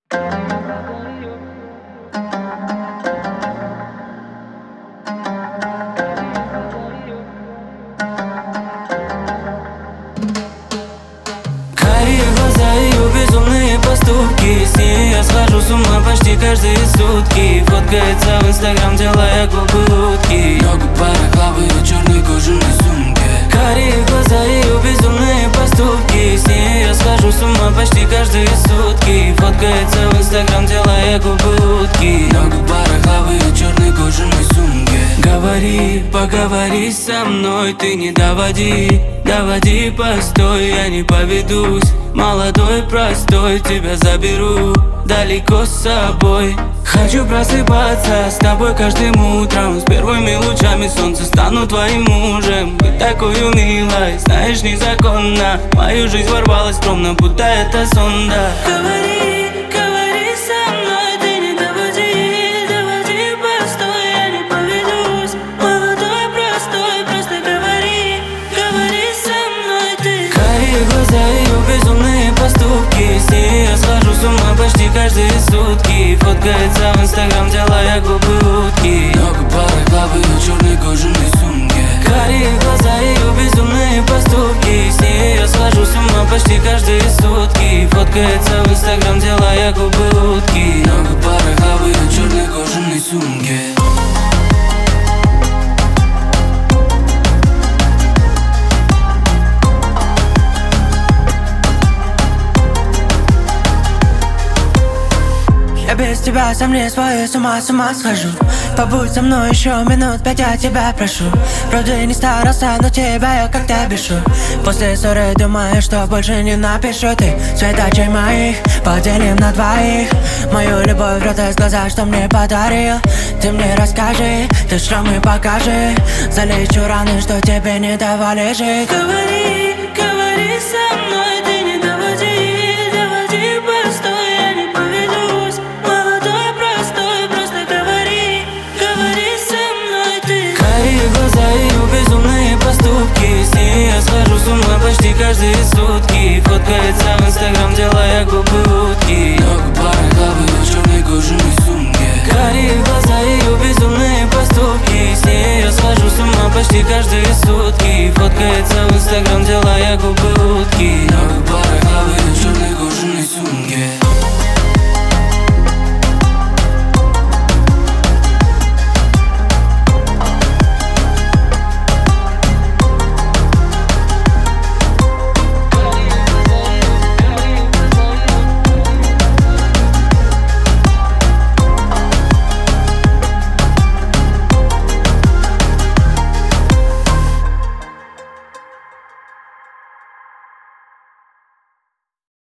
Карие глаза, ее безумные поступки. С ней я схожу с ума почти каждые сутки. Фоткается в инстаграм, делая губы утки. Ногу барахла в ее черной кожаной сумке. Карие глаза, ее безумные поступки. С ней я схожу с ума почти каждые сутки. Фоткается в инстаграм, делая губы утки. Ногу барахла в ее черной кожаной сумке. Говори, поговори со мной, ты не доводи, доводи, постой, я не поведусь. Молодой, простой, тебя заберу далеко с собой. Хочу просыпаться с тобой каждым утром. С первыми лучами солнца стану твоим мужем. Быть такую милой, знаешь, незаконно. В мою жизнь ворвалась скромно, будто это сон, да. Говори, говори со мной, ты не доводи, доводи, постой, я не поведусь. Молодой, простой, просто говори, говори со мной ты. Карие глаза, ее безумные поступки. С ней я схожу с ума почти каждые сутки. Фоткается в инстаграм, делая губы утки. Ногу барахла в ее черной кожаной сумке. Карие глаза, ее безумные поступки. С ней я схожу с ума почти каждые сутки. Фоткается в инстаграм, делая губы утки. Ногу барахла в ее черной кожаной сумке. Я без тебя сам не свой, с ума схожу. Побудь со мной еще минут 5, я тебя прошу. Вроде не старался, но тебя я как-то бешу. После ссоры думаю, что больше не напишу. Ты светочей моих поделим на двоих. Мою любовь в из глаза, что мне подарил. Ты мне расскажи, ты шрамы покажи. Залечу раны, что тебе не давали жить. Говори, говори со